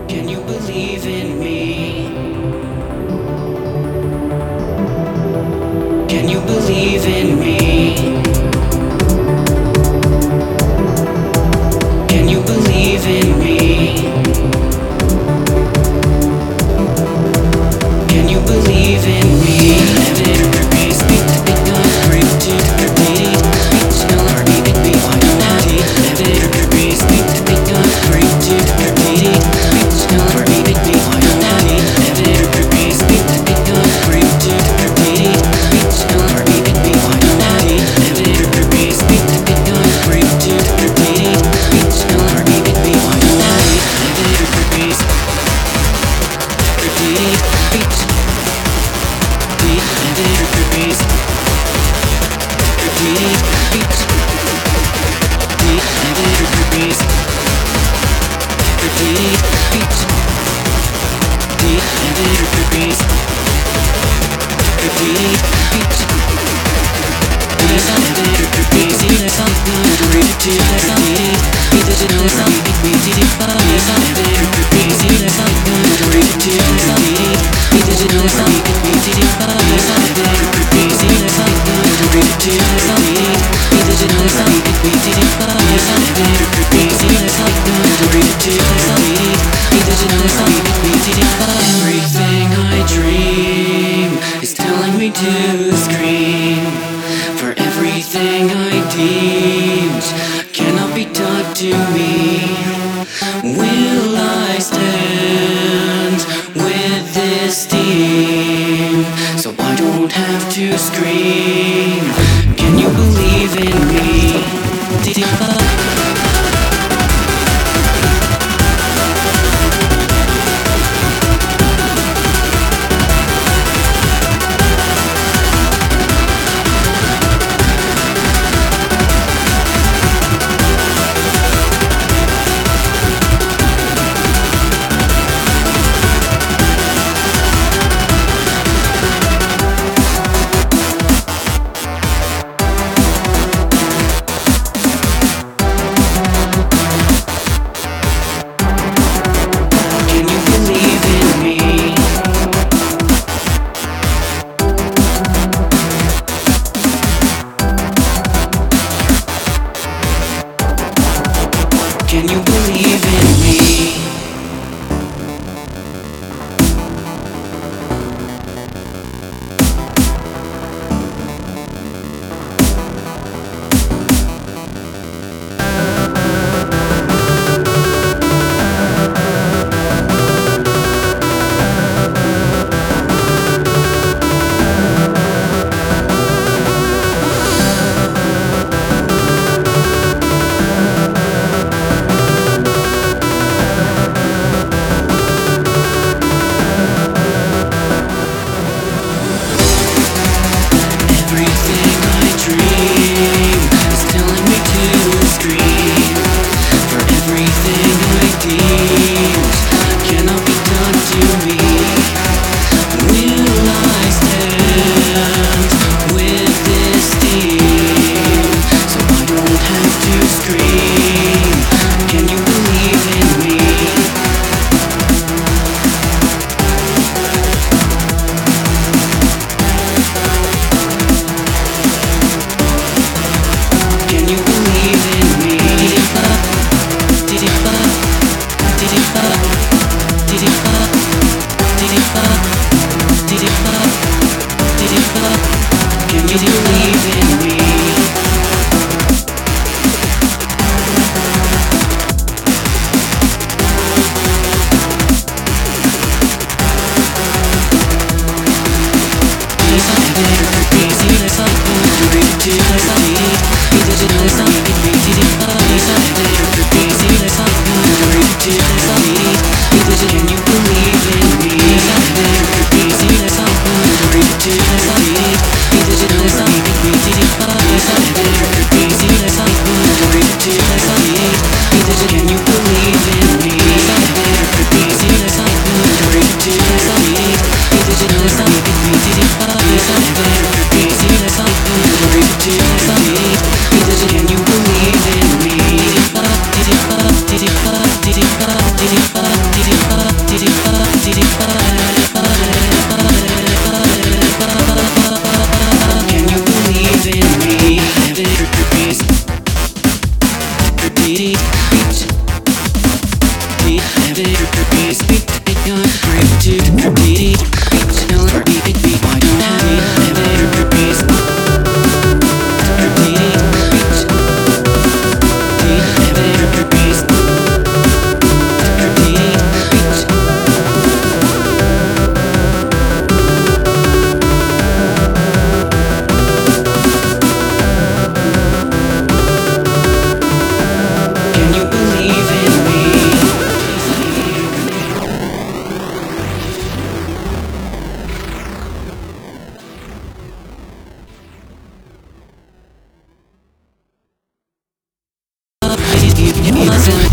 Can you believe in me? Can you believe in me? Can you believe in me? Can you believe in me? Everything I dream is telling me to scream. For everything I deemed cannot be taught to me. Will I stand with this team? So I don't have to scream. Can you believe in me? Can you believe in me? you, you, you,